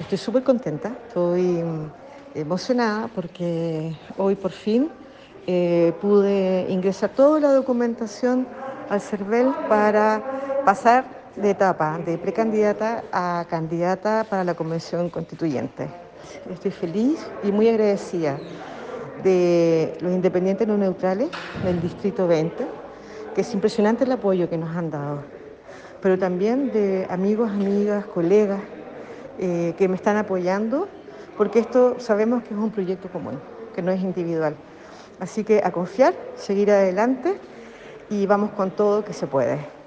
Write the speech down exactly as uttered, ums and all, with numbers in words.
Estoy súper contenta, estoy mm, emocionada porque hoy por fin eh, pude ingresar toda la documentación al CERVEL para pasar de etapa de precandidata a candidata para la Convención Constituyente. Estoy feliz y muy agradecida de los independientes no neutrales del Distrito veinte, que es impresionante el apoyo que nos han dado, pero también de amigos, amigas, colegas eh, que me están apoyando, porque esto sabemos que es un proyecto común, que no es individual. Así que a confiar, seguir adelante y vamos con todo que se puede.